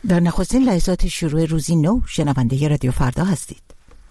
در نخستین لحظات شروع روزی نو شنونده رادیو فردا هستید.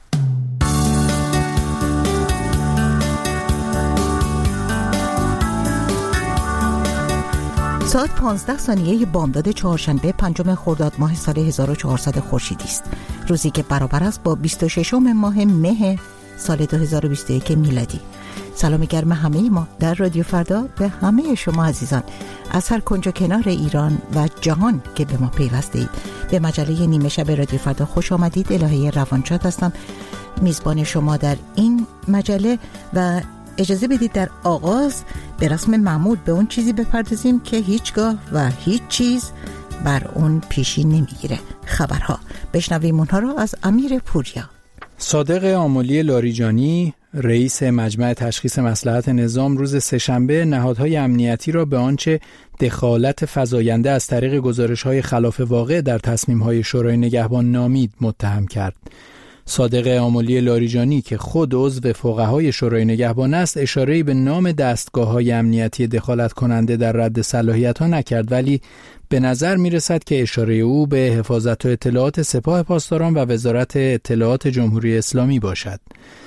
ساعت 15 بامداد چهارشنبه 5 خرداد ماه سال 1400 خورشیدی است. روزی که برابر است با 26 ماه مه سال 2021 میلادی. سلام گرم همه ما در رادیو فردا به همه شما عزیزان از هر کنج و کنار ایران و جهان که به ما پیوسته اید. به مجله نیمه شب رادیو فردا خوش آمدید. الهه روانشاد هستم، میزبان شما در این مجله، و اجازه بدید در آغاز به رسم معمول به اون چیزی بپردازیم که هیچگاه و هیچ چیز بر اون پیشی نمیگیره. خبرها. بشنویم اونها را از امیر پوریا. صادق آملی لاریجانی، رئیس مجمع تشخیص مصلحت نظام، روز سه‌شنبه نهادهای امنیتی را به آنچه دخالت فزاینده از طریق گزارش‌های خلاف واقع در تصمیم‌های شورای نگهبان نامید متهم کرد. صادق آملی لاریجانی که خود عضو فقهای شورای نگهبان است، اشاره‌ای به نام دستگاه‌های امنیتی دخالت کننده در رد صلاحیت‌ها نکرد، ولی به نظر می‌رسد که اشاره او به حفاظت و اطلاعات سپاه پاسداران و وزارت اطلاعات جمهوری اسلامی باشد.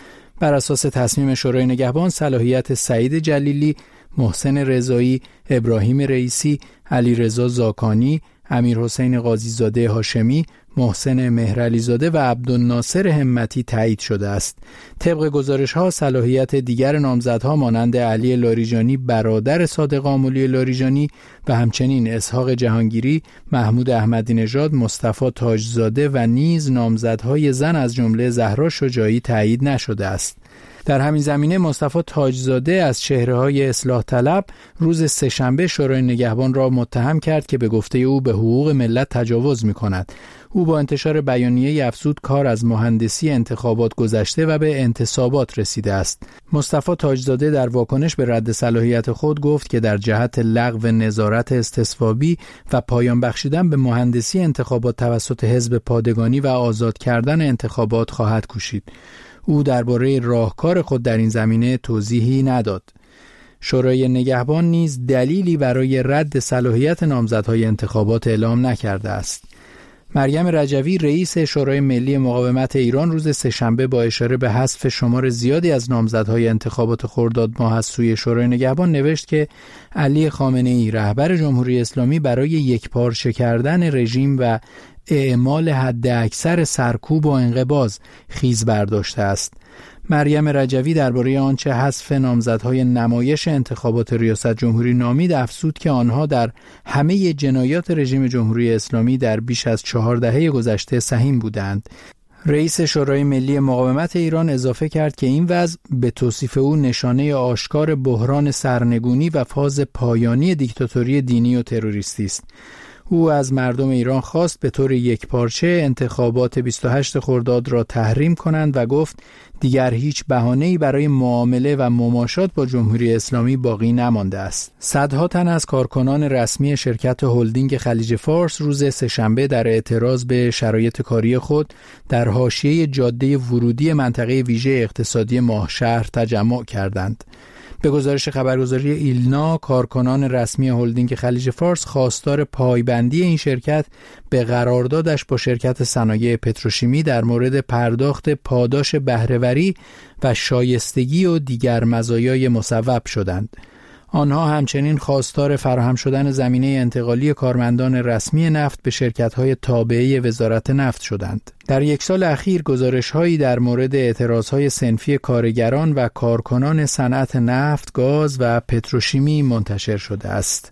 بر اساس تصمیم شورای نگهبان، صلاحیت سعید جلیلی، محسن رضایی، ابراهیم رئیسی، علیرضا زاکانی، امیرحسین قاضیزاده هاشمی، محسن مهرعلیزاده و عبدالناصر همتی تایید شده است. طبق گزارش‌ها صلاحیت دیگر نامزدها مانند علی لاریجانی برادر صادق آملی لاریجانی و همچنین اسحاق جهانگیری، محمود احمدی نژاد، مصطفی تاجزاده و نیز نامزدهای زن از جمله زهرا شجاعی تایید نشده است. در همین زمینه مصطفی تاجزاده از چهره‌های اصلاح طلب روز سه‌شنبه شورای نگهبان را متهم کرد که به گفته او به حقوق ملت تجاوز می‌کند. او با انتشار بیانیه‌ای افزود کار از مهندسی انتخابات گذشته و به انتصابات رسیده است. مصطفی تاجزاده در واکنش به رد صلاحیت خود گفت که در جهت لغو نظارت استصوابی و پایان بخشیدن به مهندسی انتخابات توسط حزب پادگانی و آزاد کردن انتخابات خواهد کوشید. او درباره راهکار خود در این زمینه توضیحی نداد. شورای نگهبان نیز دلیلی برای رد صلاحیت نامزدهای انتخابات اعلام نکرده است. مریم رجوی، رئیس شورای ملی مقاومت ایران، روز سه‌شنبه با اشاره به حذف شمار زیادی از نامزدهای انتخابات خرداد ماه از سوی شورای نگهبان نوشت که علی خامنه‌ای، رهبر جمهوری اسلامی، برای یکپارچه کردن رژیم و اعمال حد اکثر سرکوب و انقباض خیز برداشته است. مریم رجوی درباره آنچه حذف نامزدهای نمایش انتخابات ریاست جمهوری نامید افزود که آنها در همه جنایات رژیم جمهوری اسلامی در بیش از 4 دهه گذشته سهیم بودند. رئیس شورای ملی مقاومت ایران اضافه کرد که این وضع به توصیف او نشانه آشکار بحران سرنگونی و فاز پایانی دیکتاتوری دینی و تروریستی است. او از مردم ایران خواست به طور یکپارچه انتخابات 28 خرداد را تحریم کنند و گفت دیگر هیچ بهانه‌ای برای معامله و مماشات با جمهوری اسلامی باقی نمانده است. صدها تن از کارکنان رسمی شرکت هلدینگ خلیج فارس روز سه‌شنبه در اعتراض به شرایط کاری خود در حاشیه جاده ورودی منطقه ویژه اقتصادی ماهشهر تجمع کردند. به گزارش خبرگزاری ایلنا، کارکنان رسمی هلدینگ خلیج فارس خواستار پایبندی این شرکت به قراردادش با شرکت صنایع پتروشیمی در مورد پرداخت پاداش بهره‌وری و شایستگی و دیگر مزایای مصوب شدند. آنها همچنین خواستار فراهم شدن زمینه انتقالی کارمندان رسمی نفت به شرکت‌های تابعه وزارت نفت شدند. در یک سال اخیر گزارش‌هایی در مورد اعتراض‌های صنفی کارگران و کارکنان صنعت نفت، گاز و پتروشیمی منتشر شده است.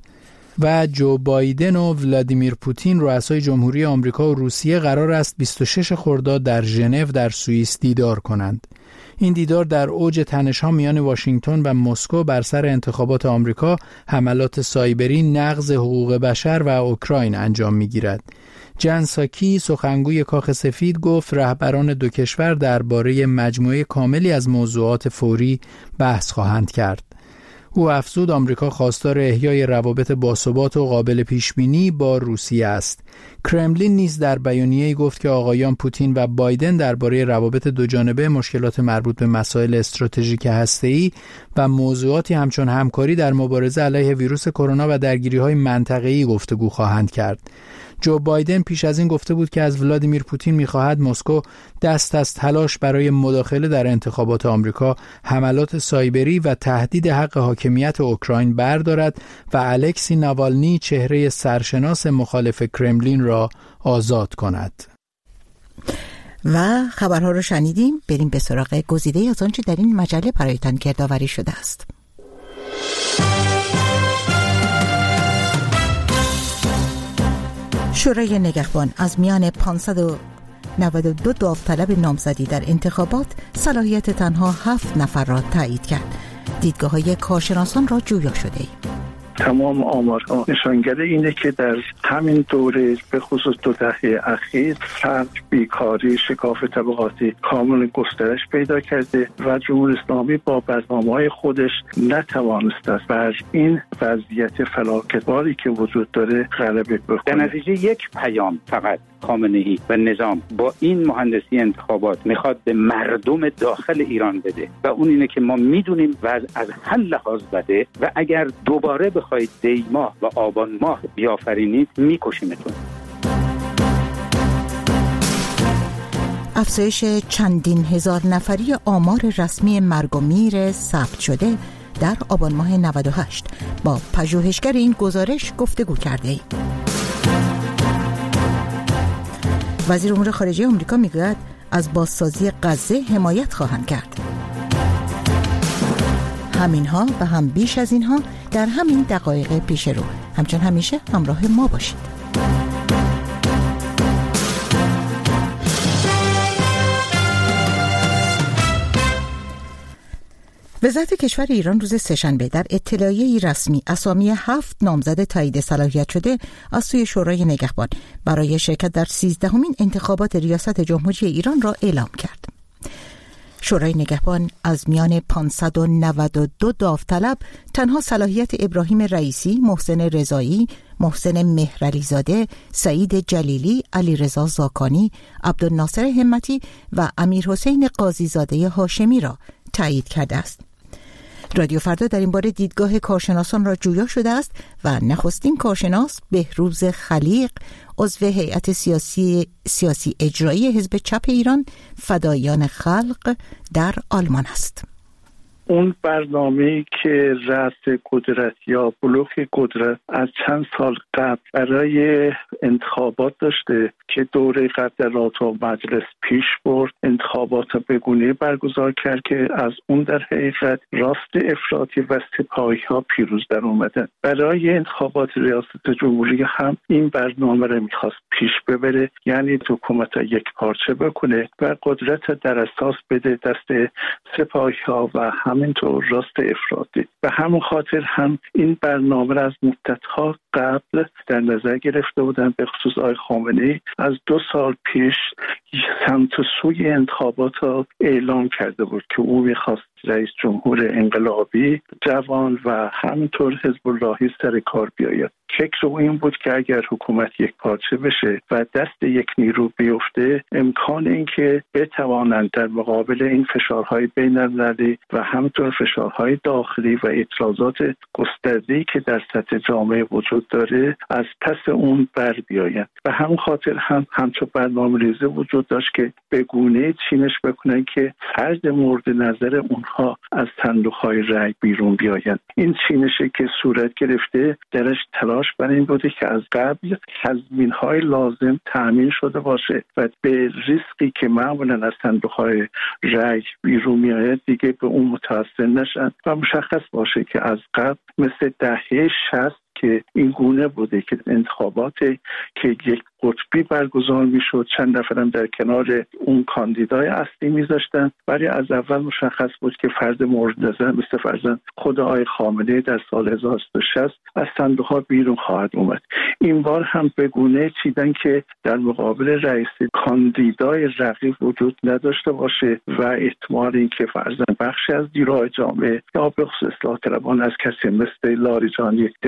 و جو بایدن و ولادیمیر پوتین، رؤسای جمهوری آمریکا و روسیه، قرار است 26 خرداد در ژنو در سوئیس دیدار کنند. این دیدار در اوج تنش‌ها میان واشنگتن و مسکو بر سر انتخابات آمریکا، حملات سایبری، نقض حقوق بشر و اوکراین انجام می‌گیرد. جن ساکی، سخنگوی کاخ سفید، گفت رهبران دو کشور درباره مجموعه کاملی از موضوعات فوری بحث خواهند کرد. او افزود آمریکا خواستار احیای روابط باثبات و قابل پیشبینی با روسیه است. کرملین نیز در بیانیه‌ای گفت که آقایان پوتین و بایدن درباره روابط دوجانبه، مشکلات مربوط به مسائل استراتژیک هسته‌ای و موضوعاتی همچون همکاری در مبارزه علیه ویروس کرونا و درگیری‌های منطقه‌ای گفتگو خواهند کرد. جو بایدن پیش از این گفته بود که از ولادیمیر پوتین می‌خواهد مسکو دست از تلاش برای مداخله در انتخابات آمریکا، حملات سایبری و تهدید حق حاکمیت اوکراین بردارد و الکسی ناوالنی چهره سرشناس مخالف کرملین را آزاد کند. و خبرها رو شنیدیم. بریم به سراغ گزیده از آنچه در این مجله برایتان گردآوری شده است. شورای نگهبان از میان 592 داوطلب نامزدی در انتخابات صلاحیت تنها 7 نفر را تایید کرد. دیدگاه‌های کارشناسان را جویا شده ایم. تمام آمارها نشانگر اینه که در همین دوره به خصوص 2 دهه اخیر فقر، بیکاری، شکاف طبقاتی کاملا گسترش پیدا کرده و جمهوری اسلامی با برنامه‌های خودش نتوانست است بر این وضعیت فلاکتباری که وجود داره غلبه بکنه. در نتیجه یک پیام فقط خامنه‌ای و نظام با این مهندسی انتخابات میخواد به مردم داخل ایران بده و اون اینه که ما میدونیم وضع از هر لحاظ بده و اگر دوباره بخواید دی ماه و آبان ماه بیافرینید میکشیمتون. افزایش چندین هزار نفری آمار رسمی مرگ و میر ثبت شده در آبان ماه 98 با پژوهشگر این گزارش گفتگو کرده ایم. وزیر امور خارجه آمریکا میگوید از بازسازی غزه حمایت خواهند کرد. همینها و هم بیش از اینها در همین دقایق پیش رو. همچون همیشه همراه ما باشید. وزارت کشور ایران روز سه‌شنبه در اطلاعیه‌ای رسمی اسامی 7 نامزد تایید صلاحیت شده از سوی شورای نگهبان برای شرکت در 13مین انتخابات ریاست جمهوری ایران را اعلام کرد. شورای نگهبان از میان 592 داوطلب تنها صلاحیت ابراهیم رئیسی، محسن رضایی، محسن مهرعلیزاده، سعید جلیلی، علیرضا زاکانی، عبدالناصر همتی و امیرحسین قاضیزاده هاشمی را تایید کرده است. رادیو فردا در این باره دیدگاه کارشناسان را جویا شده است و نخستین کارشناس بهروز خلیق، عضو هیئت سیاسی اجرایی حزب چپ ایران فداییان خلق در آلمان است. اون برنامه‌ای که رأس قدرت یا بلوک قدرت از چند سال قبل برای انتخابات داشته که دوره قبل در رادهو مجلس پیش برد، انتخابات را به گونه‌ای برگزار کرد که از اون در حقیقت راست افراطی و سپاهی‌ها پیروز در اومدن. برای انتخابات ریاست جمهوری هم این برنامه را می‌خواست پیش ببره، یعنی حکومت را یک پارچه بکنه و قدرت را در اساس بده دست سپاهی‌ها و همینطور راست افراطی. به همون خاطر هم این برنامه را از مدت‌ها قبل در نظر گرفته بودن، به خصوص آقای خامنه‌ای از 2 سال پیش سمت و سوی انتخابات را اعلام کرده بود که او می‌خواست رئیس جمهور انقلابی جوان و همینطور حزب اللهی سر کار بیاید. فکر او این بود که اگر حکومت یک پارچه بشه و دست یک نیرو بیفته، امکان این که بتوانند در مقابل این فشارهای بین‌المللی و همینطور فشارهای داخلی و اعتراضات گسترده‌ای که در سطح جامعه وجود داره از پس اون بر بیایند. و همون خاطر هم همچون برنامه‌ریزی وجود داشت که به گونه‌ای چینش بکنن که فرد مورد نظر اونها از صندوق‌های رای بیرون بیایند. این چینشی که صورت گرفته درش تلاش برای این بوده که از قبل تضمین‌های لازم تأمین شده باشه و به ریسکی که معمولاً از صندوق‌های رای بیرون میآید دیگه به اون متوسل نشن و مشخص باشه که از قبل مثل دهه 60 که این گونه بوده که انتخابات که یک قطبی برگزار میشد، چند نفرم در کنار اون کاندیدای اصلی میذاشتن، ولی از اول مشخص بود که فرد مورد نظر مثل فرزند خود آقای خامنه‌ای در سال 1360 از صندوق‌ها بیرون خواهد اومد. این بار هم به گونه چیدن که در مقابل رئیس کاندیدای رقیب وجود نداشته باشه و احتمال اینکه فرزند بخشی از نیروهای جامعه یا به خصوص اصلاح طلبان از کسی مثل لاریجانی دفاع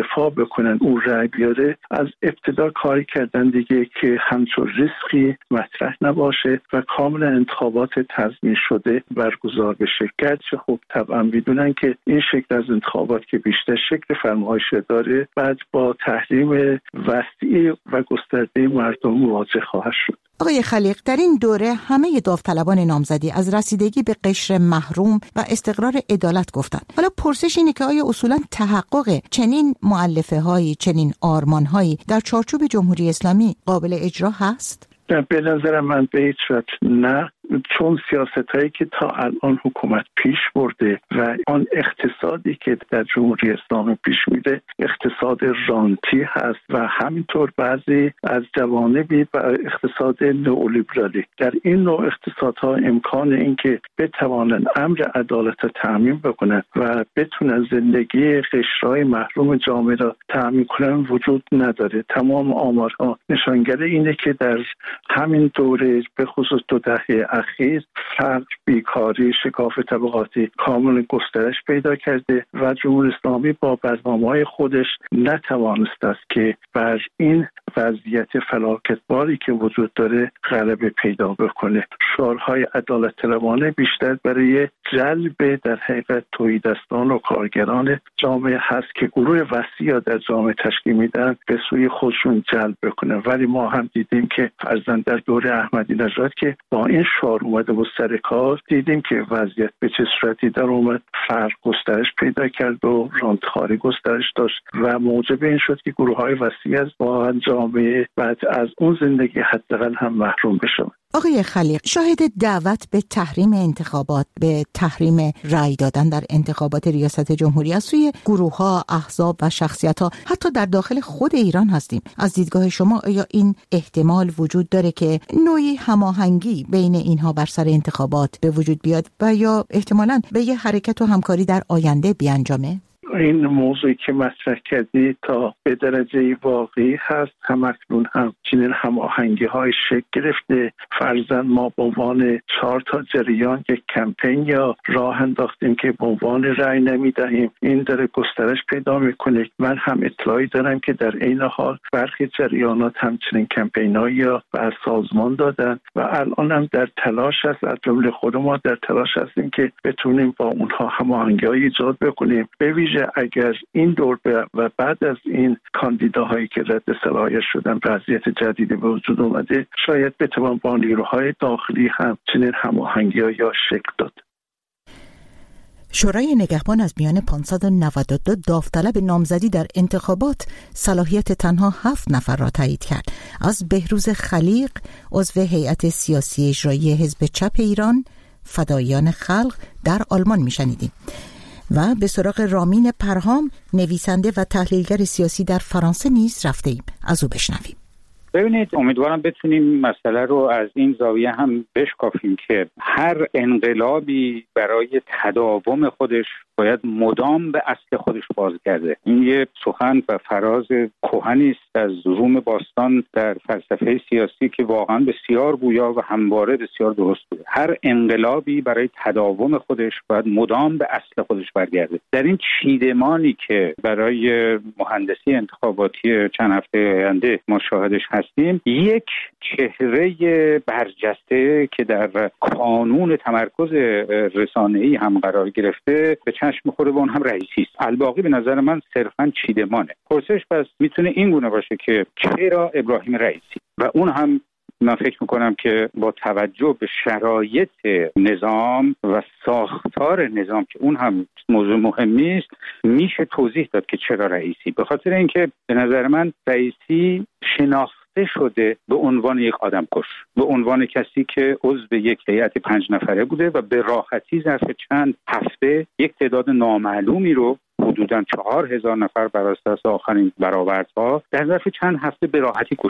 بکنن او رأی بیاره، از ابتدا کاری کردن دیگه که همچون ریسکی مطرح نباشه و کاملا انتخابات تضمین شده برگزار بشه. گرچه خب طبعا میدونن که این شکل از انتخابات که بیشتر شکل فرمایش داره، بعد با تحریم وسیع و گسترده مردم مواجه خواهد شد. آقای خلیق، در این دوره همه داوطلبان نامزدی از رسیدگی به قشر محروم و استقرار عدالت گفتند. حالا پرسش اینه که آیا اصولا تحقق چنین مؤلفه‌هایی، چنین آرمان‌هایی در چارچوب جمهوری اسلامی قابل اجرا هست؟ به نظر من به هیچ وجه نه، چون سیاستایی که تا الان حکومت پیش برده و آن اقتصادی که در جمهوری اسلامی پیش میره اقتصاد رانتی هست و همینطور بعضی از جوانبی و اقتصاد نئولیبرالی. در این نوع اقتصادها امکان اینکه بتوانند امر عدالت را تامین بکنند و بتونن زندگی قشرهای محروم جامعه را تامین کنند وجود نداره. تمام آمارها نشانگر اینه که در همین دوره به خصوص 2 دهه اخیر فقر، بیکاری، شکاف طبقاتی کاملا گسترش پیدا کرده و جمهوری اسلامی با برنامه‌های خودش نتوانسته است که بر این وضعیت فلاکتباری که وجود داره غلبه پیدا بکنه. شعارهای عدالت طلبانه بیشتر برای جلب در حقیقت تهیدستان و کارگران جامعه هست که گروه وسیع در جامعه تشکیل میدن به سوی خودشون جلب بکنه. ولی ما هم دیدیم که فرضاً در دوره احمدی نژاد که با این شعار اومده و سر کار، دیدیم که وضعیت به چه صورتی در اومد، فرق گسترش پیدا کرد و رانتخواری گسترش داشت و موجب این شد که گروه‌های وسیع از با جامعه بعد از اون زندگی حداقل هم محروم بشن. آقای خلیق، شاهد دعوت به تحریم انتخابات، به تحریم رأی دادن در انتخابات ریاست جمهوری از سوی گروه‌ها، احزاب و شخصیت‌ها حتی در داخل خود ایران هستیم. از دیدگاه شما آیا این احتمال وجود داره که نوعی هماهنگی بین اینها بر سر انتخابات به وجود بیاد و یا احتمالاً به یه حرکت و همکاری در آینده بیانجامه؟ این موضوعی که مطرح کردی تا به درجه واقعی هست. همکنون هم چنین هماهنگی‌های شکل گرفته. فرضاً ما به عنوان 4 جریان یک کمپین یا راه انداختیم که به عنوان رأی نمیدهیم. این داره گسترش پیدا میکنه. من هم اطلاعی دارم که در این حال برخی جریانات همچنین کمپین‌هایی را به سازمان دادن و الان هم در تلاش هست، از جمله خود ما در تلاش هستیم که بتونیم با اونها هماهنگی‌های ایجاد بکنیم. به ویژه اگر این دور و بعد از این کاندیداهایی که رد صلاحیت شدن وضعیت جدیدی به وجود اومده، شاید بتوان با نیروهای داخلی هم چنین هماهنگی‌ها یا شکل داد. شورای نگهبان از میان 592 داوطلب نامزدی در انتخابات صلاحیت تنها 7 نفر را تایید کرد. از بهروز خلیق، عضو هیئت سیاسی اجرایی حزب چپ ایران فداییان خلق در آلمان میشنیدیم و به سراغ رامین پرهام، نویسنده و تحلیلگر سیاسی در فرانسه نیز رفته ایم. از او بشنویم. ببینید، امیدوارم بتونیم مسئله رو از این زاویه هم بشکافیم که هر انقلابی برای تداوم خودش باید مدام به اصل خودش بازگرده. این یه سخن و فراز کهنی است از روم باستان در فلسفه سیاسی که واقعا بسیار گویا و همواره بسیار درست بوده. هر انقلابی برای تداوم خودش باید مدام به اصل خودش برگرده. در این چیدمانی که برای مهندسی انتخاباتی چند هفته آینده ما شاهدش هستیم، یک چهره برجسته که در کانون تمرکز رسانه‌ای هم قرار گرفته به چشم می‌خوره و اون هم رئیسی است. الباقی به نظر من صرفاً چیدمانه. پرسش پس میتونه این گونه باشه که چرا ابراهیم رئیسی؟ و اون هم من فکر میکنم که با توجه به شرایط نظام و ساختار نظام که اون هم موضوع مهمی است، میشه توضیح داد که چرا رئیسی. به خاطر اینکه به نظر من رئیسی شناخته شده به عنوان یک آدمکش، به عنوان کسی که عضو یک هیئت 5 نفره بوده و به راحتی ظرف چند هفته یک تعداد نامعلومی رو حدوداً 4000 نفر بر اساس آخرین برآوردها در ظرف چند هفته به راحتی کشتن.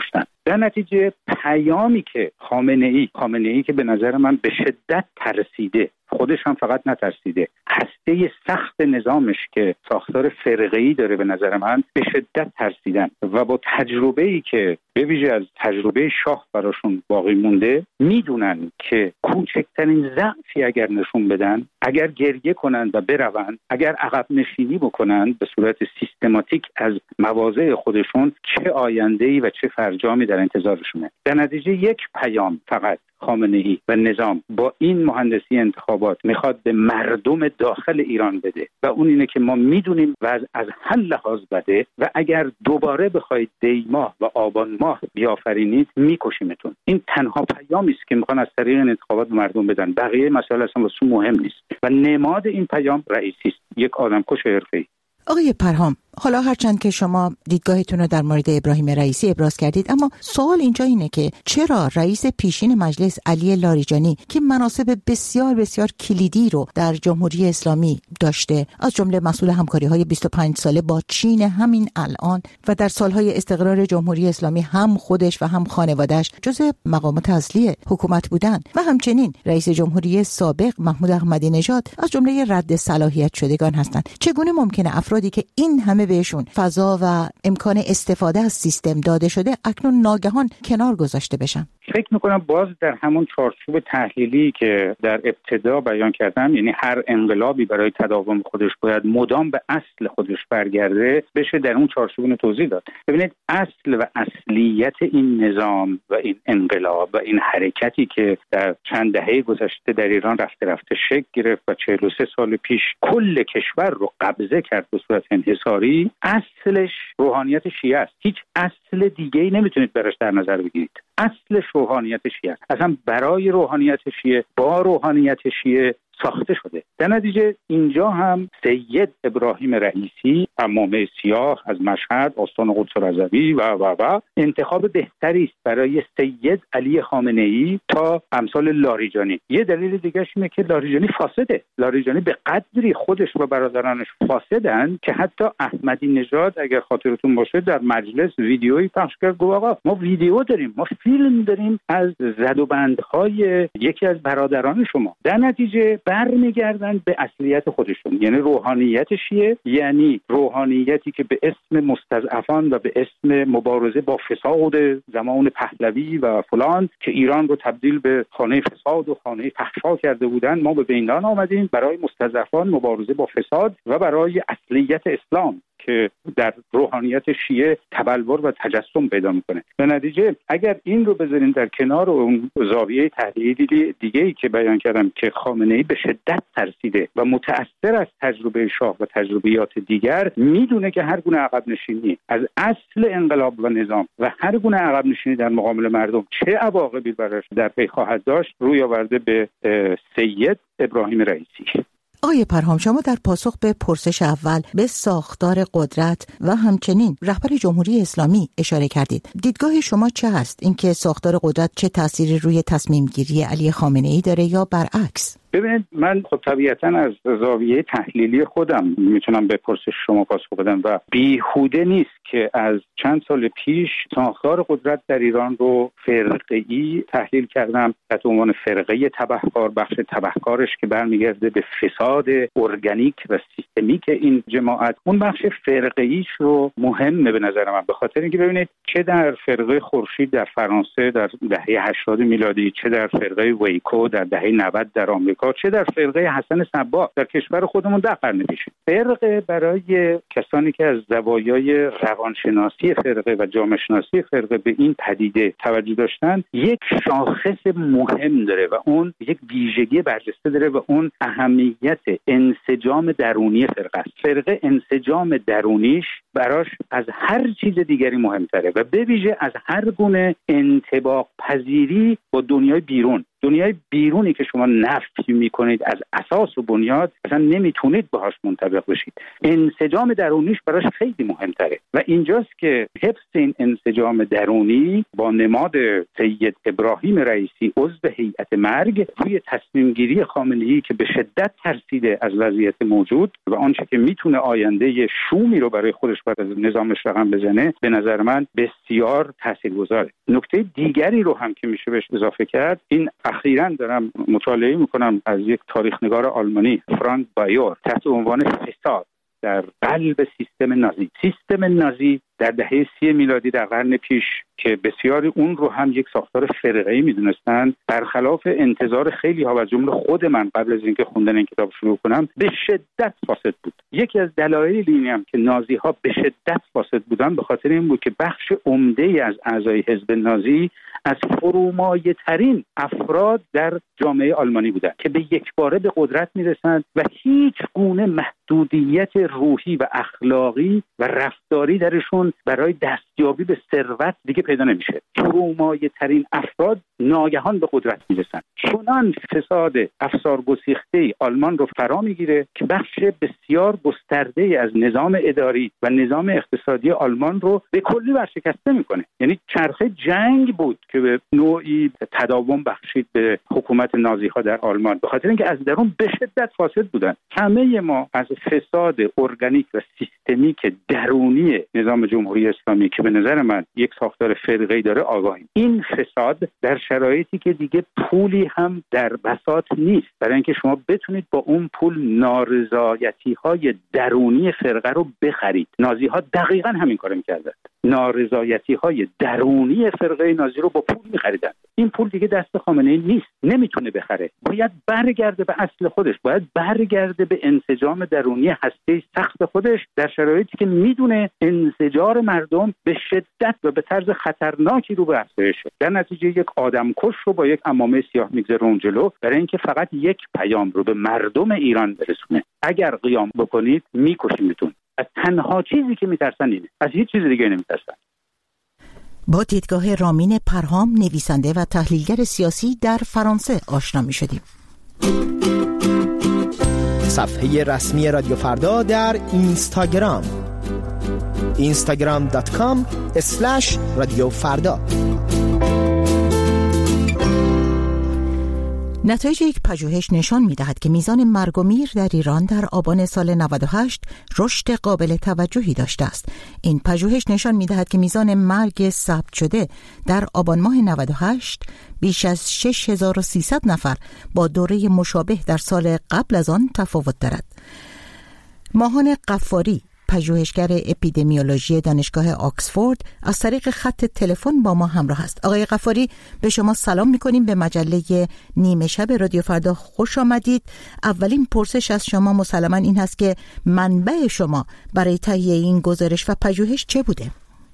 در نتیجه پیامی که خامنه ای که به نظر من به شدت ترسیده، خودش هم فقط نترسیده، هسته سخت نظامش که ساختار فرقه‌ای داره به نظر من به شدت ترسیدن و با تجربه‌ای که به ویژه از تجربه شاه براشون باقی مونده میدونن که کوچکترین ضعفی اگر نشون بدن، اگر گریه کنن و بروند، اگر عقب نشینی بکنن به صورت سیستماتیک از مواضع خودشون، چه آینده‌ای و چه فرجامی در انتظارشونه. در نتیجه یک پیام فقط خامنه‌ای و نظام با این مهندسی انتخابات میخواد به مردم داخل ایران بده و اون اینه که ما میدونیم و از هر لحاظ بده و اگر دوباره بخواید دی ماه و آبان ماه بیافرینید میکشیمتون. این تنها پیامی است که میخوان از طریق این انتخابات به مردم بدن. بقیه مسائل اصلا واسه مهم نیست و نماد این پیام رئیسی است، یک آدمکش حرفه‌ای. آقای پرهام، حالا هرچند که شما دیدگاهتون رو در مورد ابراهیم رئیسی ابراز کردید، اما سوال اینجا اینه که چرا رئیس پیشین مجلس علی لاریجانی که مناصب بسیار بسیار کلیدی رو در جمهوری اسلامی داشته، از جمله مسئول همکاری‌های 25 ساله با چین همین الان و در سالهای استقرار جمهوری اسلامی هم خودش و هم خانواده‌اش جزء مقامات اصلی حکومت بودن و همچنین رئیس جمهوری سابق محمود احمدی نژاد از جمله رد صلاحیت شدگان هستند، چگونه ممکنه افرادی که این همه بهشون فضا و امکان استفاده از سیستم داده شده اکنون ناگهان کنار گذاشته بشن؟ فکر میکنم باز در همون چارچوب تحلیلی که در ابتدا بیان کردم، یعنی هر انقلابی برای تداوم خودش باید مدام به اصل خودش برگرده، بشه در اون چارچوب توضیح داد. ببینید اصل و اصلیت این نظام و این انقلاب و این حرکتی که در چند دهه گذشته در ایران رفته شکل گرفت و 43 سال پیش کل کشور رو قبضه کرد به صورت انحصاری، اصلش روحانیت شیعه است. هیچ اصل دیگه‌ای نمیتونید براش در نظر بگیرید. اصلش روحانیت شیعه است. اصلا برای روحانیت شیعه با روحانیت شیعه ساخته شده. در نتیجه اینجا هم سید ابراهیم رئیسی، عمامه سیاه از مشهد، آستان قدس رضوی و انتخاب بهتری است برای سید علی خامنه‌ای تا امثال لاریجانی. یه دلیل دیگه‌اش اینه که لاریجانی فاسده. لاریجانی به قدری خودش و برادرانش فاسدن که حتی احمدی نژاد اگر خاطرتون باشه در مجلس ویدیویی پخش کرد، گفت آقا ما ویدیو داریم، ما فیلم داریم از زدوبندهای یکی از برادران شما. در نتیجه برمیگردن به اصلیت خودشون، یعنی روحانیت شیعه، یعنی روحانیتی که به اسم مستضعفان و به اسم مبارزه با فساد زمان پهلوی و فلان که ایران رو تبدیل به خانه فساد و خانه فحشا کرده بودن، ما به میدان آمدیم برای مستضعفان مبارزه با فساد و برای اصلیت اسلام که در روحانیت شیعه تبلور و تجسم پیدا میکنه. به نتیجه اگر این رو بذاریم در کنار اون زاویه تحلیلی دیگه‌ای که بیان کردم که خامنه‌ای به شدت ترسیده و متأثر از تجربه شاه و تجربیات دیگر، میدونه که هر گونه عقب نشینی از اصل انقلاب و نظام و هر گونه عقب نشینی در مقابل مردم چه عواقبی براش در پی خواهد داشت، روی آورده به سید ابراهیم رئیسی. آقای پرهام، شما در پاسخ به پرسش اول به ساختار قدرت و همچنین رهبر جمهوری اسلامی اشاره کردید. دیدگاه شما چه هست؟ اینکه ساختار قدرت چه تأثیری روی تصمیم گیری علی خامنه‌ای داره یا برعکس؟ ببینید من خب طبیعتاً از زاویه تحلیلی خودم میتونم به پرسش شما پاسخ بدم و بیهوده نیست که از چند سال پیش ساختار قدرت در ایران رو فرقه‌ای تحلیل کردم، به عنوان فرقه تبهکار، بخش تبهکارش که برمیگرده به فساد ارگانیک و سیستمیک این جماعت. اون بخش فرقه‌ایش رو مهمه به نظر من، به خاطر اینکه ببینید چه در فرقه خورشید در فرانسه در دهه 80 میلادی، چه در فرقه ویکو در دهه 90 در آمریکا، چه در فرقه حسن صباح در کشور خودمون در قرن پیش. فرقه برای کسانی که از زوایای روانشناسی فرقه و جامعه شناسی فرقه به این پدیده توجه داشتن، یک شاخص مهم داره و اون یک ویژگی برجسته داره و اون اهمیت انسجام درونی فرقه است. فرقه انسجام درونیش براش از هر چیز دیگری مهمتره و به ویژه از هر گونه انطباق پذیری با دنیای بیرون. دنیای بیرونی که شما نفی میکنید از اساس و بنیاد اصلا نمیتونید باهاش منطبق بشید. انسجام درونیش براش خیلی مهمتره و اینجاست که حفظ این انسجام درونی با نماد سید ابراهیم رئیسی عضو هیئت مرگ روی تصمیم گیری خامنه‌ای که به شدت ترسیده از وضعیت موجود و آنچه که میتونه آینده شومی رو برای خودش بعد از نظامش رقم بزنه، به نظر من بسیار تاثیرگذاره. نکته دیگری رو هم که میشه بهش اضافه کرد، این اخیراً دارم مطالعه میکنم از یک تاریخ‌نگار آلمانی فرانک بایور تحت عنوان فساد در قلب سیستم نازی. سیستم نازی در دهه 30 میلادی در قرن پیش که بسیاری اون رو هم یک ساختار فرقه‌ای می‌دونستن، برخلاف انتظار خیلی ها و جمله خود من قبل از اینکه خوندن این کتاب شروع کنم، به شدت فاسد بود. یکی از دلایل اینی هم که نازی‌ها به شدت فاسد بودن به خاطر این بود که بخش عمده‌ای از اعضای حزب نازی از فرومایه‌ترین افراد در جامعه آلمانی بودند که به یکباره به قدرت می‌رسند و هیچ گونه محدودیت روحی و اخلاقی و رفتاری درشون برای دستیابی به ثروت دیگه پیدا نمیشه. فرومایه‌ترین افراد ناگهان به قدرت میرسن. چنان فساد افسار گسیخته آلمان رو فرا میگیره که بخش بسیار گسترده از نظام اداری و نظام اقتصادی آلمان رو به کلی ورشکسته میکنه. یعنی چرخه جنگ بود که به نوعی تداوم بخشید به حکومت نازی‌ها در آلمان، به خاطر اینکه از درون به شدت فاسد بودن. همه ما از فساد ارگانیک و سیستمیک درونی نظام جمهوری اسلامی که به نظر من یک ساختار فرقه‌ای داره آگاهیم. این فساد در شرایطی که دیگه پولی هم در بساط نیست برای اینکه شما بتونید با اون پول نارضایتی‌های درونی فرقه رو بخرید. نازی‌ها دقیقاً همین کارو می‌کردن. نارضایتی‌های درونی فرقه نازی رو با پول می‌خریدن. این پول دیگه دست خامنه‌ای نیست، نمیتونه بخره. باید برگرده به اصل خودش، باید برگرده به انسجام درونی هسته سخت خودش در شرایطی که میدونه انزجار مردم به شدت و به طرز خطرناکی رو به افزایشه. در نتیجه یک آدمکش رو با یک عمامه سیاه میگذاره اون جلو برای اینکه فقط یک پیام رو به مردم ایران برسونه: اگر قیام بکنید میکشیمتون. از تنها چیزی که میترسن اینه، از هیچ چیز دیگه نمیترسن. با دیدگاه رامین پرهام، نویسنده و تحلیلگر سیاسی در فرانسه آشنا می‌شدیم. صفحه رسمی رادیو فردا در اینستاگرام instagram.com/رادیو فردا. نتایج یک پژوهش نشان می‌دهد که میزان مرگ و میر در ایران در آبان سال 98 رشد قابل توجهی داشته است. این پژوهش نشان می‌دهد که میزان مرگ ثبت شده در آبان ماه 98 بیش از 6300 نفر با دوره مشابه در سال قبل از آن تفاوت دارد. ماهان غفاری، پژوهشگر اپیدمیولوژی دانشگاه آکسفورد، از طریق خط تلفن با ما همراه است. آقای غفاری، به شما سلام می‌کنیم. به مجله نیمه شب رادیو فردا خوش آمدید. اولین پرسش از شما مسلماً این هست که منبع شما برای تهیه این گزارش و پژوهش چه بوده؟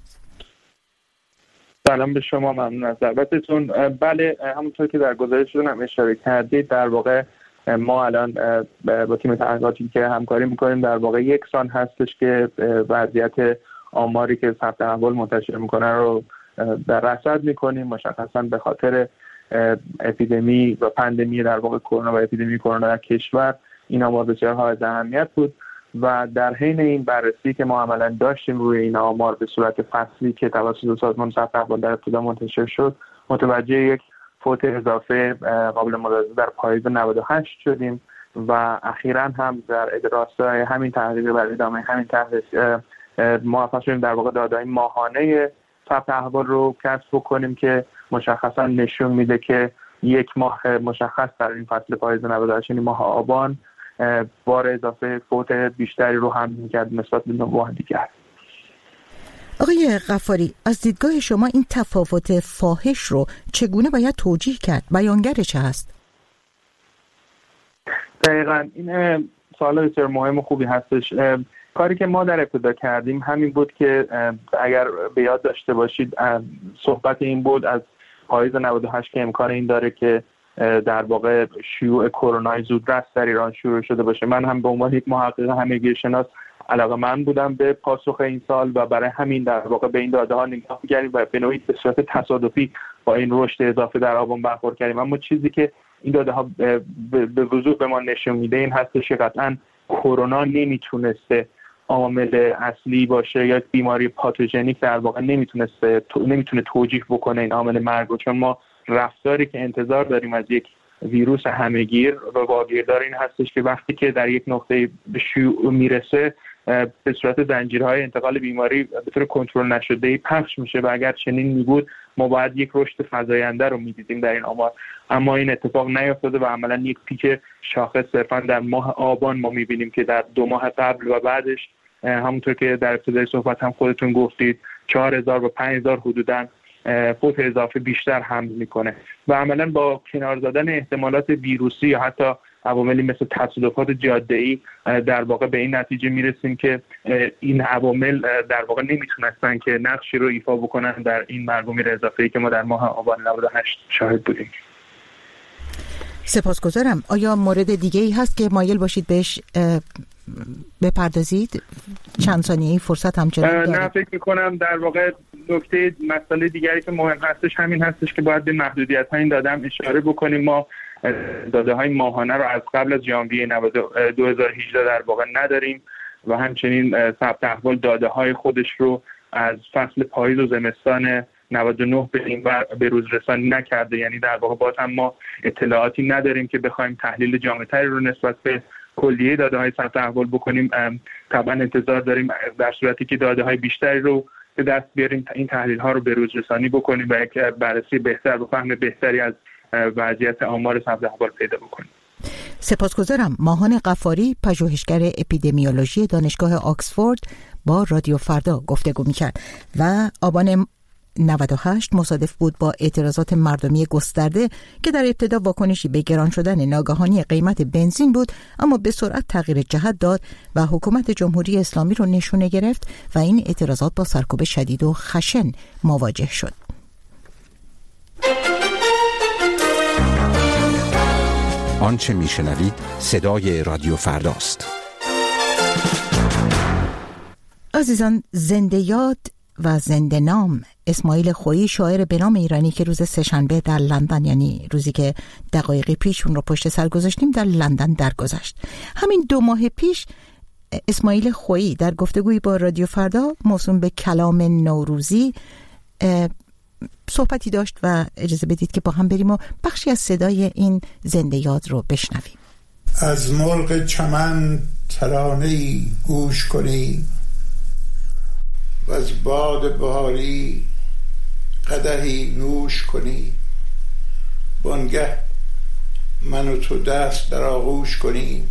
سلام به شما، ممنون از دعوتتون. بله، همونطور که در گزارشتون هم اشاره کردید، در واقع ما الان با تیم تحقیقاتی که همکاری میکنیم در واقع یک سال هستش که وضعیت آماری که ثبت احوال منتشر میکنن رو در رصد میکنیم. مشخصا به خاطر اپیدمی و پاندمی در واقع کرونا و اپیدمی کرونا در کشور این آمار بسیار حائز اهمیت بود و در حین این بررسی که ما عملا داشتیم روی این آمار به صورت فصلی که توسط سازمان ثبت احوال در ابتدا منتشر شد، متوجه یک فوت اضافه قابل ملاحظه در پاییز 98 شدیم و اخیراً هم در راستای همین تحقیق و ادامه همین تحقیق موفق شدیم در واقع داده‌های ماهانه ثبت احوال رو کسب کنیم که مشخصاً نشون میده که یک ماه مشخص در این فصل پاییز 98 یعنی ماه آبان بار اضافه فوت بیشتری رو هم می‌کرد نسبت به ماه دیگر. آقای غفاری، از دیدگاه شما این تفاوت فاحش رو چگونه باید توجیه کرد؟ بیانگر چه هست؟ دقیقاً این سوال بسیار مهم و خوبی هستش. کاری که ما در ابتدا کردیم همین بود که اگر به یاد داشته باشید صحبت این بود از پاییز 98 که امکان این داره که در واقع شیوع کرونا زودرس در ایران شروع شده باشه. من هم به عنوان یک محقق همگیرشناس علاقه‌مند بودم به پاسخ این سال و برای همین در واقع به این داده‌ها نگاه می‌کردیم و به نوعی به صورت تصادفی با این رشد اضافه در آبان برخورد کردیم. اما چیزی که این داده ها به وضوح به ما نشون میده این هستش که قطعاً کرونا نمیتونسته عامل اصلی باشه یا بیماری پاتوژنیک در واقع نمیتونه توجیه بکنه این عامل مرگ رو، چون ما رفتاری که انتظار داریم از یک ویروس همه‌گیر و واگیردار این هستش که وقتی که در یک نقطه به شیوع میرسه به صورت زنجیرهای انتقال بیماری به طور کنترل نشده‌ای پخش میشه و اگر چنین میبود ما باید یک رشد فزاینده رو میدیدیم در این آمار، اما این اتفاق نیفتاده و عملا یک پیک شاخص صرفا در ماه آبان ما میبینیم که در 2 ماه قبل و بعدش همونطور که در ابتدای صحبت هم خودتون گفتید 4000 و 5000 حدوداً فوت اضافه بیشتر حمل میکنه و عملا با کنار زدن احتمالات ویروسی یا حتی عواملی مثل تصادفات جاده‌ای در واقع به این نتیجه میرسیم که این عوامل در واقع نمیتونستن که نقشی رو ایفا بکنن در این مرگ و میر اضافه‌ای که ما در ماه آبان 98 شاهد بودیم. سپاسگزارم. آیا مورد دیگه‌ای هست که مایل باشید بهش بپردازید؟ چند ثانیه‌ای فرصت همچنان دارید. نه، فکر می‌کنم در واقع نکته مسئله دیگری که مهم هستش همین هستش که باید به محدودیت‌های این داده هم اشاره بکنیم. ما داده‌های ماهانه رو از قبل از ژانویه 2018 در واقع نداریم و همچنین ثبت احوال داده‌های خودش رو از فصل پاییز و زمستان 99 به این به روز رسانی نکرده، یعنی در واقع باز هم ما اطلاعاتی نداریم که بخوایم تحلیل جامع‌تری رو نسبت به کلیه داده‌های ثبت احوال بکنیم. طبعا انتظار داریم در صورتی که داده‌های بیشتری رو به دست بیاریم این تحلیل‌ها رو به روز رسانی بکنیم و یک بررسی بهتر و فهم بهتری از وضعیت آمار ثبت احوال پیدا بکنیم. سپاسگزارم. ماهان غفاری، پژوهشگر اپیدمیولوژی دانشگاه آکسفورد، با رادیو فردا گفتگو می‌کرد و آبان 98 مصادف بود با اعتراضات مردمی گسترده که در ابتدا واکنشی به گران شدن ناگهانی قیمت بنزین بود، اما به سرعت تغییر جهت داد و حکومت جمهوری اسلامی رو نشونه گرفت و این اعتراضات با سرکوب شدید و خشن مواجه شد. آنچه میشنوید صدای رادیو فرداست. عزیزان، زنده یاد و زنده نام اسماعیل خویی، شاعر به نام ایرانی که روز سه‌شنبه در لندن، یعنی روزی که دقایقی پیش اون رو پشت سر گذاشتیم، در لندن درگذشت. همین 2 ماه پیش اسماعیل خویی در گفتگویی با رادیو فردا موسوم به کلام نوروزی صحبتی داشت و اجازه بدید که با هم بریم و بخشی از صدای این زنده یاد رو بشنویم. از مرغ چمن ترانه‌ای گوش کنی و از باد بهاری قدحی نوش کنی، بانگه من و تو دست در آغوش کنی،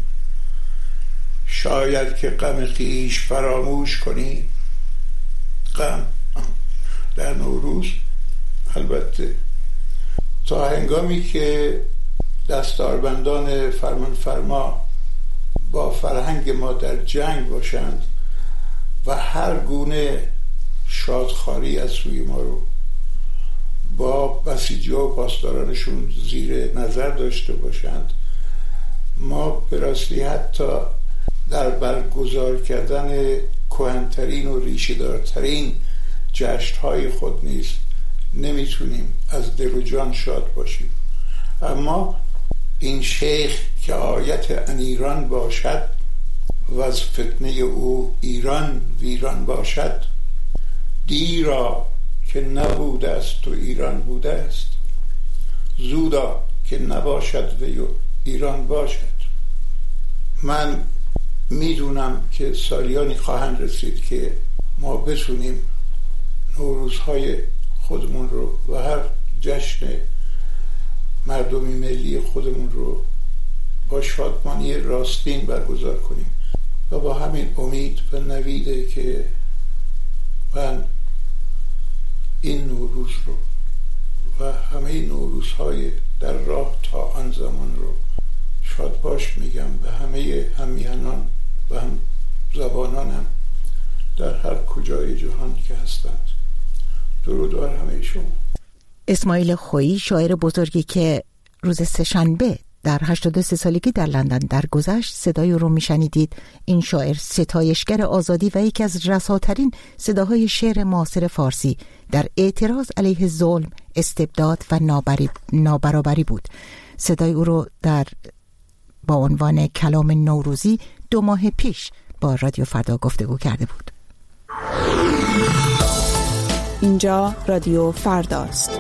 شاید که غم خویش فراموش کنی. غم در نوروز البته تا هنگامی که دستاربندان فرمانفرما با فرهنگ ما در جنگ باشند و هر گونه شادخواری از سوی ما رو با بسیجی و پاسدارانشون زیر نظر داشته باشند، ما به راستی حتی در برگزار کردن کهن‌ترین و ریشه‌دارترین جشن‌های خود نیز نمیتونیم از دل و جان شاد باشیم. اما این شیخ که آیت انیران باشد و از فتنه او ایران ویران باشد، دیرا که نبوده است و ایران بوده است، زودا که نباشد و ایران باشد. من میدونم که سالیانی خواهند رسید که ما بتونیم نوروزهای خودمون رو و هر جشن مردمی ملی خودمون رو با شادمانی راستین برگزار کنیم و با همین امید و نویده که من این نوروز رو و همه نوروزهای در راه تا آن زمان رو شادباش میگم به همه همیهنان و هم زبانانم در هر کجای جهان که هستند. درود بر همه شما. اسماعیل خویی، شاعر بزرگی که روز سه‌شنبه در 83 سالگی در لندن درگذشت. صدای او رو میشنیدید. این شاعر ستایشگر آزادی و یکی از رساترین صداهای شعر معاصر فارسی در اعتراض علیه ظلم، استبداد و نابرابری بود. صدای او رو با عنوان کلام نوروزی 2 ماه پیش با رادیو فردا گفتگو کرده بود. اینجا رادیو فرداست.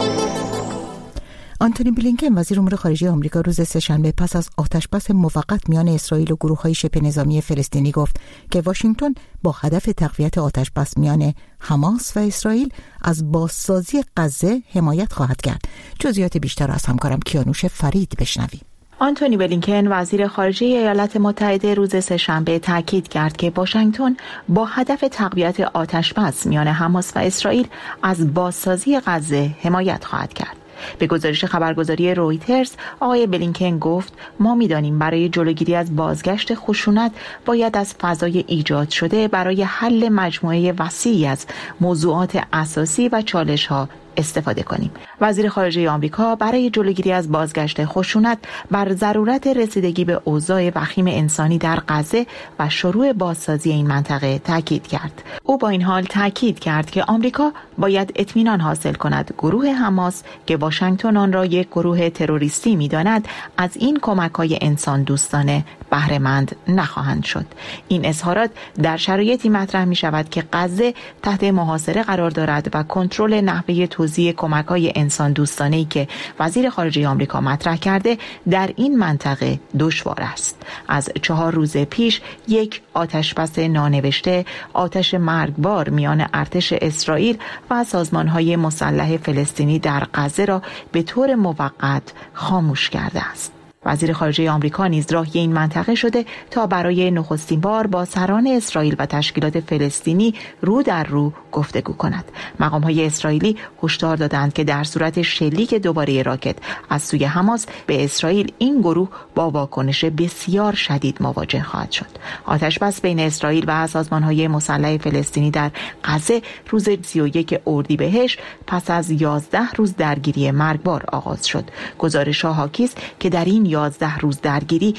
آنتونی بلینکن وزیر امور خارجه آمریکا روز سه‌شنبه پس از آتشبس موقت میان اسرائیل و گروه‌های شبه نظامی فلسطینی گفت که واشنگتن با هدف تقویت آتشبس میان حماس و اسرائیل از بازسازی غزه حمایت خواهد کرد. جزئیات بیشتر از همکارم کیانوش فرید بشنویم. آنتونی بلینکن وزیر خارجه ایالات متحده روز سه‌شنبه تاکید کرد که واشنگتن با هدف تقویت آتشبس میان حماس و اسرائیل از بازسازی غزه حمایت خواهد کرد. به گزارش خبرگزاری رویترز، آقای بلینکن گفت ما می‌دانیم برای جلوگیری از بازگشت خشونت باید از فضای ایجاد شده برای حل مجموعه وسیعی از موضوعات اساسی و چالش‌ها استفاده کنیم. وزیر خارجه آمریکا برای جلوگیری از بازگشت خشونت بر ضرورت رسیدگی به اوضاع وخیم انسانی در غزه و شروع بازسازی این منطقه تاکید کرد. او با این حال تاکید کرد که آمریکا باید اطمینان حاصل کند گروه حماس که واشنگتن آن را یک گروه تروریستی می‌داند از این کمک‌های انسان دوستانه بهره مند نخواهند شد. این اظهارات در شرایطی مطرح می‌شود که غزه تحت محاصره قرار دارد و کنترل نحوه توزیع کمک‌های انسان دوستانه‌ای که وزیر خارجه آمریکا مطرح کرده در این منطقه دشوار است. از 4 روز پیش یک آتشبس نانوشته آتش مرگبار میان ارتش اسرائیل و سازمان‌های مسلح فلسطینی در غزه را به طور موقت خاموش کرده است. وزیر خارجه آمریکا نیز راهی این منطقه شده تا برای نخستین بار با سران اسرائیل و تشکیلات فلسطینی رو در رو گفتگو کند. مقام‌های اسرائیلی هشدار دادند که در صورت شلیک دوباره راکت از سوی حماس به اسرائیل، این گروه با واکنش بسیار شدید مواجه خواهد شد. آتشبس بین اسرائیل و سازمان‌های مسلح فلسطینی در غزه روز 31 اردیبهشت پس از 11 روز درگیری مرگبار آغاز شد. گزارش‌ها حاکی است که در این 11 روز درگیری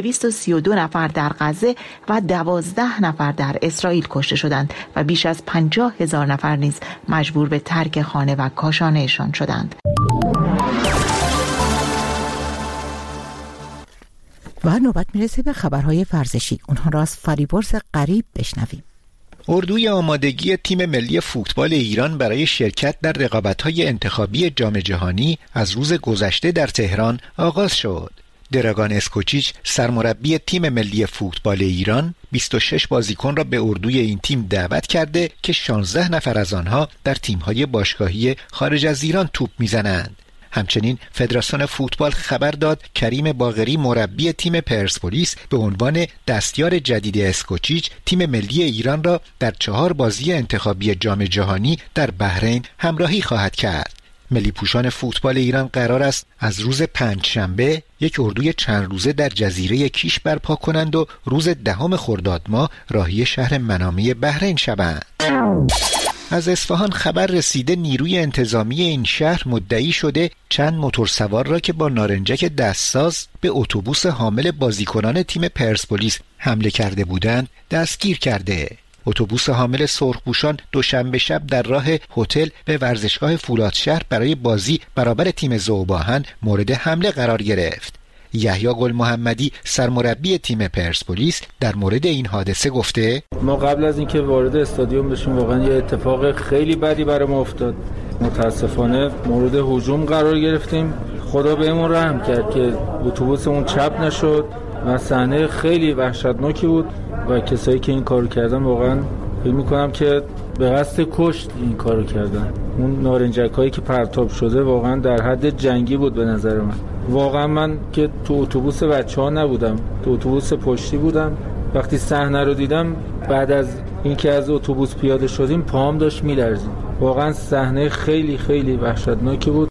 232 نفر در غزه و 12 نفر در اسرائیل کشته شدند و بیش از 50,000 نفر نیز مجبور به ترک خانه و کاشانه‌شان شدند. و نوبت میرسه به خبرهای ورزشی. اونها را از فریبرز غریب بشنویم. اردوی آمادگی تیم ملی فوتبال ایران برای شرکت در رقابت‌های انتخابی جام جهانی از روز گذشته در تهران آغاز شد. دراگان اسکوچیچ سرمربی تیم ملی فوتبال ایران 26 بازیکن را به اردوی این تیم دعوت کرده که 16 نفر از آنها در تیم‌های باشگاهی خارج از ایران توپ می‌زنند. همچنین فدراسیون فوتبال خبر داد کریم باقری مربی تیم پرسپولیس به عنوان دستیار جدید اسکوچیچ تیم ملی ایران را در 4 بازی انتخابی جام جهانی در بحرین همراهی خواهد کرد. ملی پوشان فوتبال ایران قرار است از روز پنجشنبه یک اردوی چند روزه در جزیره کیش برپا کنند و روز 10 خرداد ماه راهی شهر منامه بحرین شوند. از اصفهان خبر رسیده نیروی انتظامی این شهر مدعی شده چند موتورسوار را که با نارنجک دستساز به اتوبوس حامل بازیکنان تیم پرسپولیس حمله کرده بودند دستگیر کرده. اتوبوس حامل سرخپوشان دوشنبه شب در راه هتل به ورزشگاه فولادشهر برای بازی برابر تیم ذوباهن مورد حمله قرار گرفت. یحیی گل محمدی سرمربی تیم پرسپولیس در مورد این حادثه گفته ما قبل از اینکه وارد استادیوم بشیم واقعا یه اتفاق خیلی بدی برای ما افتاد. متاسفانه مورد هجوم قرار گرفتیم. خدا بهمون رحم کرد که اتوبوسمون چپ نشد و صحنه خیلی وحشتناکی بود و کسایی که این کارو کردن واقعا فکر می‌کنم که به قصد کشت این کارو کردن. اون نارنجکایی که پرتاب شده واقعا در حد جنگی بود به نظر من. واقعا من که تو اتوبوس بچه‌ها نبودم، تو اتوبوس پشتی بودم. وقتی صحنه رو دیدم بعد از اینکه از اتوبوس پیاده شدیم پاهم داشت میلرزید. واقعا صحنه خیلی خیلی وحشتناکی بود.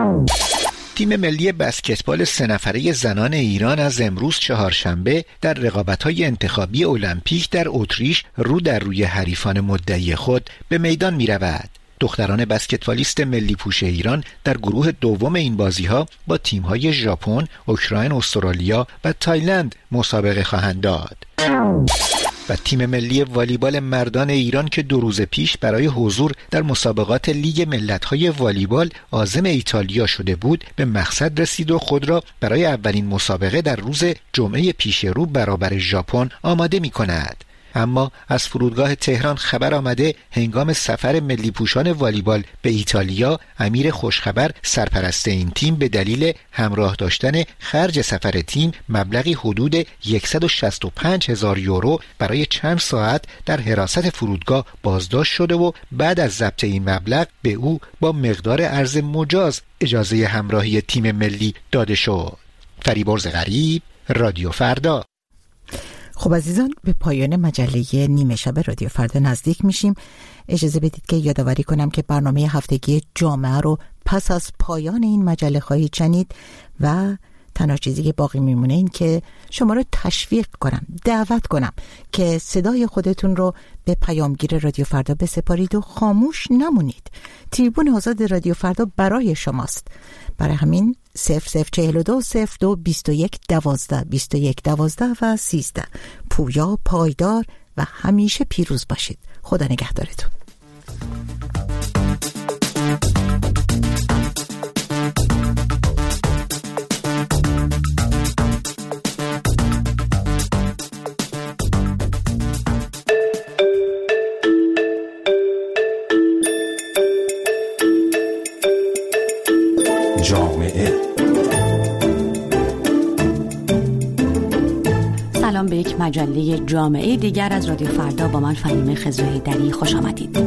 تیم ملی بسکتبال 3 نفره زنان ایران از امروز چهارشنبه در رقابت‌های انتخابی المپیک در اتریش رو در روی حریفان مدعی خود به میدان می‌رود. دختران بسکتبالیست ملی پوش ایران در گروه دوم این بازی‌ها با تیم‌های ژاپن، اوکراین، استرالیا و تایلند مسابقه خواهند داد. و تیم ملی والیبال مردان ایران که 2 روز پیش برای حضور در مسابقات لیگ ملت‌های والیبال عازم ایتالیا شده بود به مقصد رسید و خود را برای اولین مسابقه در روز جمعه پیش رو برابر ژاپن آماده می‌کند. اما از فرودگاه تهران خبر آمده هنگام سفر ملی پوشان والیبال به ایتالیا امیر خوشخبر سرپرست این تیم به دلیل همراه داشتن خرج سفر تیم مبلغی حدود 165,000 یورو برای چند ساعت در حراست فرودگاه بازداشت شده و بعد از ضبط این مبلغ به او با مقدار ارز مجاز اجازه همراهی تیم ملی داده شد. فریبرز غریب، رادیو فردا. خب عزیزان، به پایان مجله نیمه شب رادیو فردا نزدیک میشیم. اجازه بدید که یادآوری کنم که برنامه هفتگی جامعه رو پس از پایان این مجله خواهید شنید و تنها چیزی که باقی میمونه این که شما رو تشویق کنم، دعوت کنم که صدای خودتون رو به پیامگیر رادیو فردا بسپارید و خاموش نمونید. تریبون آزاد رادیو فردا برای شماست. برای همین 0042 02 21 12 21 12 و 13. پویا، پایدار و همیشه پیروز باشید. خدا نگهدارتون. سلام به یک مجله جامعه دیگر از رادیو فردا. با من فهیمه خضرهیدری خوش آمدید.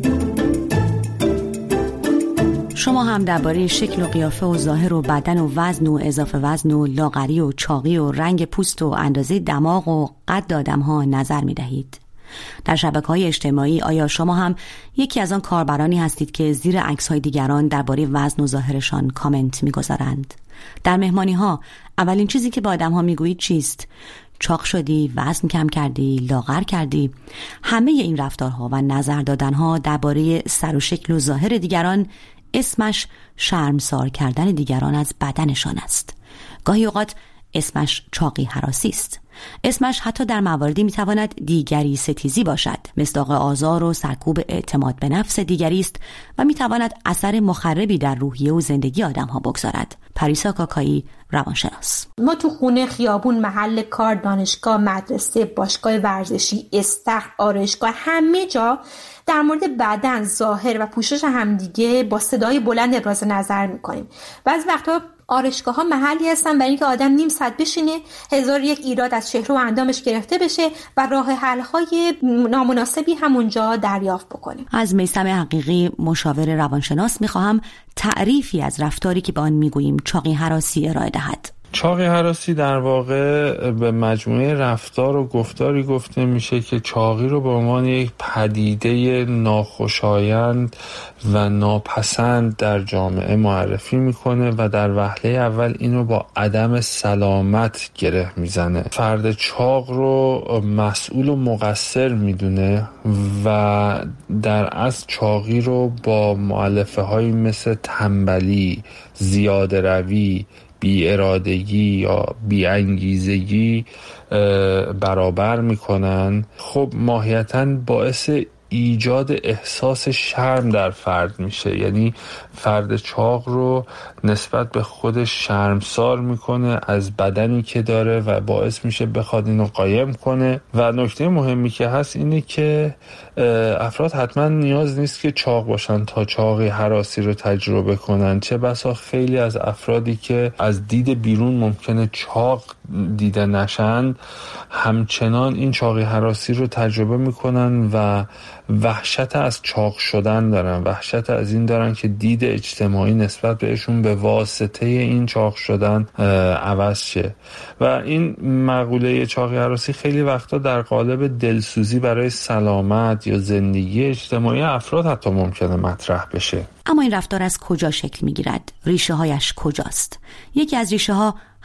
شما هم درباره شکل و قیافه و ظاهر و بدن و وزن و اضافه وزن و لاغری و چاقی و رنگ پوست و اندازه دماغ و قد آدم‌ها نظر می‌دهید. در شبکه‌های اجتماعی آیا شما هم یکی از آن کاربرانی هستید که زیر عکس‌های دیگران درباره وزن و ظاهرشان کامنت می‌گذارند؟ در مهمانی‌ها اولین چیزی که با آدم‌ها می‌گویید چیست؟ چاق شدی، وزن کم کردی، لاغر کردی. همه این رفتارها و نظر دادنها درباره سر و شکل و ظاهر دیگران اسمش شرمسار کردن دیگران از بدنشان است. گاهی اوقات اسمش چاقی هراسی است. اسمش حتی در مواردی میتواند دیگری ستیزی باشد. مصداق آزار و سرکوب اعتماد به نفس دیگری است و میتواند اثر مخربی در روحیه و زندگی آدم‌ها بگذارد. پریسا کاکایی، روانشناس. ما تو خونه، خیابون، محل کار، دانشگاه، مدرسه، باشگاه ورزشی، استخر، آرایشگاه، همه جا در مورد بدن، ظاهر و پوشش همدیگه با صدای بلند ابراز نظر میکنیم. بعضی وقتا آرایشگاه ها محلی هستن برای اینکه آدم نیم ساعت بشینه، 1001 ایراد از چهره و اندامش گرفته بشه و راه حل های نامناسبی همونجا دریافت بکنه. از میثم حقیقی، مشاور روانشناس، میخواهم تعریفی از رفتاری که به آن میگوییم چاقی هراسی ارائه دهد. چاقی هراسی در واقع به مجموعه رفتار و گفتاری گفته میشه که چاقی رو به عنوان یک پدیده ناخوشایند و ناپسند در جامعه معرفی میکنه و در وهله اول اینو با عدم سلامت گره میزنه. فرد چاق رو مسئول و مقصر میدونه و در اصل چاقی رو با مؤلفه هایی مثل تنبلی، زیاده روی، بی ارادگی یا بی انگیزگی برابر میکنن. خب ماهیتاً باعث ایجاد احساس شرم در فرد میشه، یعنی فرد چاق رو نسبت به خودش شرمسار میکنه از بدنی که داره و باعث میشه بخواد اینو قایم کنه. و نکته مهمی که هست اینه که افراد حتما نیاز نیست که چاق باشن تا چاقی هراسی رو تجربه کنن. چه بسا خیلی از افرادی که از دید بیرون ممکنه چاق دیده نشن همچنان این چاقی هراسی رو تجربه میکنن و وحشت از چاق شدن دارن، وحشت از این دارن که دید اجتماعی نسبت بهشون به واسطه این چاق شدن عوض شه. و این مقوله چاقی هراسی خیلی وقتا در قالب دلسوزی برای سلامت یا زندگی اجتماعی افراد حتی ممکنه مطرح بشه. اما این رفتار از کجا شکل میگیرد؟ ریشه هایش کجاست؟ یکی از ریشه ها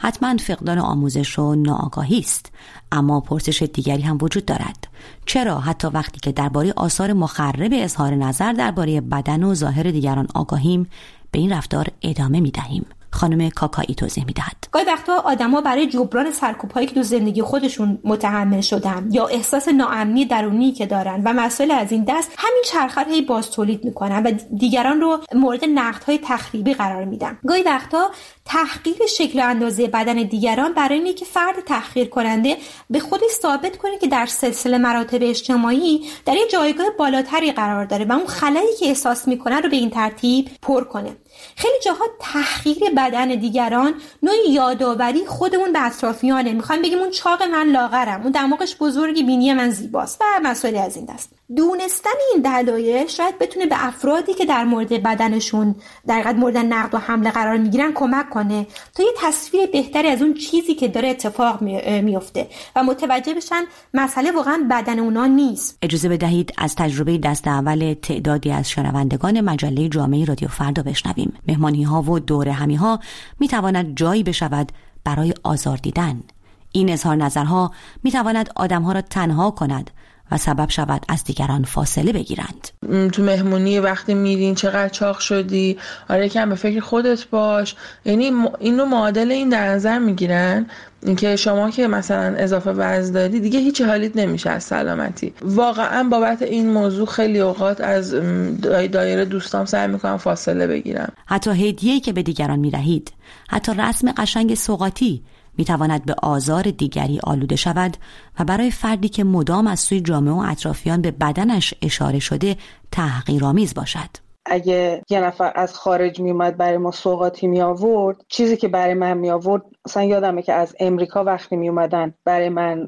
حتما فقدان آموزش و ناآگاهی است. اما پرسش دیگری هم وجود دارد. چرا حتی وقتی که درباره آثار مخرب اظهار نظر درباره بدن و ظاهر دیگران آگاهیم، به این رفتار ادامه می‌دهیم؟ خانم کاکایی توضیح می‌دهد. گاهی وقتا آدم‌ها برای جبران سرکوب‌هایی که تو زندگی خودشون متحمل شدن یا احساس ناامنی درونی که دارن و مسائل از این دست، همین چرخه رو باز تولید می‌کنن و دیگران رو مورد نقدهای تخریبی قرار میدن. گاهی وقتا تحقیر شکل و اندازه بدن دیگران برای اینکه که فرد تحقیر کننده به خودش ثابت کنه که در سلسله مراتب اجتماعی در یه جایگاه بالاتری قرار داره و اون خلایی که احساس می‌کنه رو به این ترتیب پر کنه. خیلی جاها تحقیر بدن دیگران نوعی یادآوری خودمون به اطرافیانه. میخوایم بگیم اون چاق من لاغرم، اون دماغش بزرگی، بینی من زیباست و مسائل از این دست. دونستن این دلایل شاید بتونه به افرادی که در مورد بدنشون در حقیقت مورد نقد و حمله قرار میگیرن کمک کنه تا یه تصویر بهتری از اون چیزی که داره اتفاق میفته و متوجه بشن مسئله واقعا بدن اونا نیست. اجازه بدهید از تجربه دست اول تعدادی از شنوندگان مجله جامعه رادیو فردا بشنویم. مهمانی ها و دور همی ها می تواند جایی بشود برای آزار دیدن. این اظهار نظرها می تواند آدم ها را تنها کند و سبب شود از دیگران فاصله بگیرند. تو مهمونی وقتی میرین چقدر چاق شدی، آره کم به فکر خودت باش، یعنی اینو معادل این در نظر میگیرن اینکه شما که مثلا اضافه وزن داری دیگه هیچ حالیت نمیشه از سلامتی. واقعا بابت این موضوع خیلی اوقات از دایره دوستام سعی میکنم فاصله بگیرم. حتی هدیه‌ای که به دیگران میدهید، حتی رسم قشنگ سوغاتی میتواند به آزار دیگری آلوده شود و برای فردی که مدام از سوی جامعه و اطرافیان به بدنش اشاره شده تحقیرآمیز باشد. اگه یه نفر از خارج میومد برای ما سوغاتی می آورد، چیزی که برای من می آورد، مثلا یادمه که از امریکا وقتی می اومدن برای من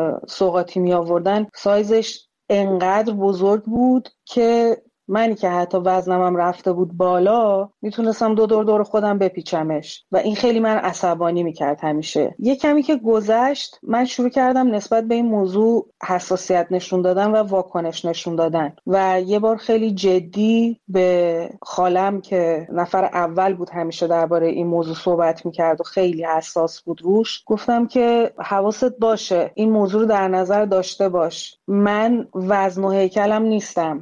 سوغاتی می آوردن، سایزش انقدر بزرگ بود که منی که حتی وزنم هم رفته بود بالا میتونستم دور خودم بپیچمش و این خیلی من عصبانی میکرد همیشه. یه کمی که گذشت من شروع کردم نسبت به این موضوع حساسیت نشون دادن و واکنش نشون دادن و یه بار خیلی جدی به خالم که نفر اول بود همیشه درباره این موضوع صحبت میکرد و خیلی حساس بود روش، گفتم که حواست باشه این موضوع رو در نظر داشته باش. من وزن و هیکلم نیستم،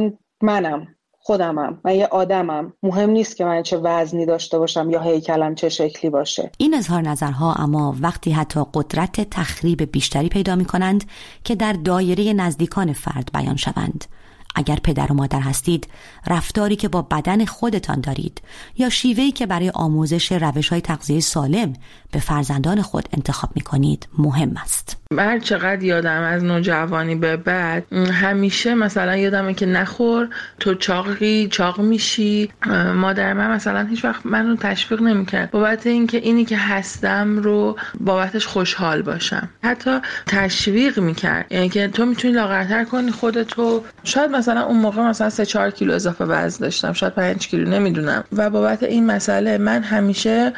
منم خودمم، من یه آدمم. مهم نیست که من چه وزنی داشته باشم یا هیکلم چه شکلی باشه. این اظهار نظرها اما وقتی حتی قدرت تخریب بیشتری پیدا می کنند که در دایره نزدیکان فرد بیان شوند. اگر پدر و مادر هستید، رفتاری که با بدن خودتان دارید یا شیوهی که برای آموزش روش‌های تغذیه سالم به فرزندان خود انتخاب می‌کنید مهم است. من چقدر یادم از نوجوانی به بعد همیشه مثلا یادمه که نخور تو چاق میشی. مادر من مثلا هیچ وقت منو تشویق نمی‌کرد بابت اینکه اینی که هستم رو بابتش خوشحال باشم. حتی تشویق می‌کرد، یعنی که تو میتونی لاغرتر کنی خودتو. شاید مثلا اون موقع مثلا 3-4 کیلو اضافه وزن داشتم، شاید 5 کیلو، نمیدونم، و بابت این مسئله من همیشه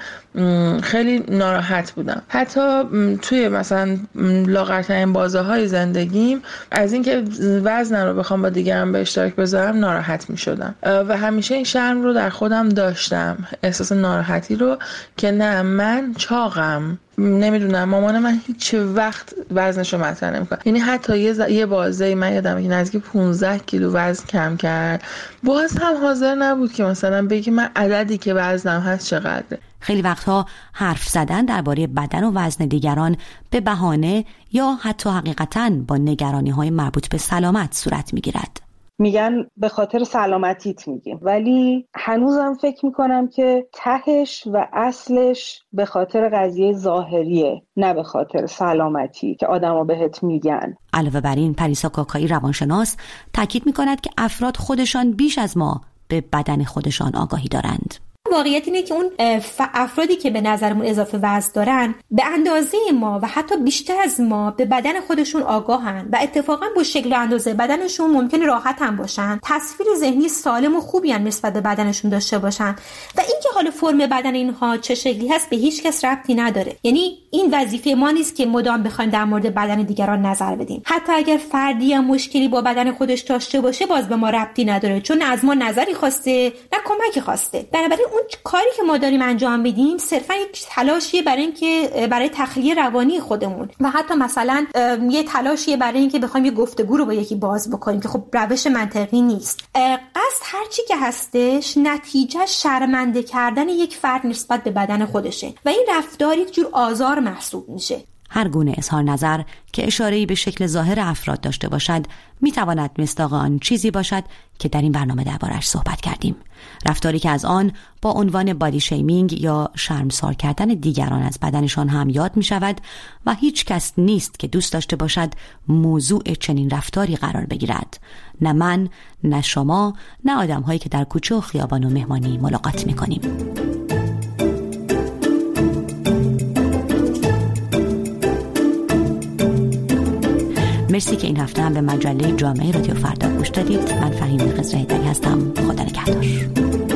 خیلی ناراحت بودم. حتی توی مثلا لاغرترین بازه‌های زندگیم از اینکه وزنم رو بخوام با دیگران به اشتراک بذارم ناراحت می‌شدم و همیشه این شرم رو در خودم داشتم، احساس ناراحتی رو که نه من چاقم. نمیدونم مامان من هیچ وقت وزنشو مطرح نمی‌کنه. یعنی حتی یه بازه من یادمه که نزدیک 15 کیلو وزن کم کرد، باز هم حاضر نبود که مثلا بگه من عددی که وزنم هست چقدره. خیلی وقتها حرف زدن درباره بدن و وزن دیگران به بهانه یا حتی حقیقتاً با نگرانی‌های مربوط به سلامت صورت می‌گیرد. میگن به خاطر سلامتیت میگیم، ولی هنوزم فکر میکنم که تهش و اصلش به خاطر قضیه ظاهریه، نه به خاطر سلامتی که آدما بهت میگن. علاوه بر این پریسا کاکایی روانشناس تاکید میکند که افراد خودشان بیش از ما به بدن خودشان آگاهی دارند. واقعیت اینه که اون افرادی که به نظرمون اضافه وزن دارن به اندازه ما و حتی بیشتر از ما به بدن خودشون آگاهن و اتفاقا با شکل و اندازه بدنشون ممکنه راحت هم باشن، تصویر ذهنی سالم و خوبی هم نسبت به بدنشون داشته باشن و اینکه حالا فرم بدن اینها چه شکلی هست به هیچ کس ربطی نداره. یعنی این وظیفه ما نیست که مدام بخوایم در مورد بدن دیگران نظر بدیم. حتی اگر فردی هم مشکلی با بدن خودش داشته باشه باز به ما ربطی نداره، چون از ما نظری خواسته نه کمکی خواسته. بنابراین اون کاری که ما داریم انجام میدیم صرفا یک تلاشیه برای تخلیه روانی خودمون و حتی مثلا یه تلاشیه برای اینکه بخوایم یه گفتگو رو با یکی باز بکنیم که خب روش منطقی نیست. قصد هر چی که هستش نتیجه شرمنده کردن یک فرد نسبت به بدن خودشه و این رفتار یک جور آزار محسوب میشه. هر گونه اظهار نظر که اشاره‌ای به شکل ظاهر افراد داشته باشد میتواند مصداق آن چیزی باشد که در این برنامه درباره‌اش صحبت کردیم. رفتاری که از آن با عنوان بادی شیمینگ یا شرمسار کردن دیگران از بدنشان هم یاد می شود و هیچ کس نیست که دوست داشته باشد موضوع چنین رفتاری قرار بگیرد. نه من، نه شما، نه آدم‌هایی که در کوچه و خیابان و مهمانی ملاقات می کنیم. مرسی که این هفته هم به مجله جامعه رادیو فردا گوش دادید. من فهیمه خضره‌ایدری هستم. خدا نگهدار.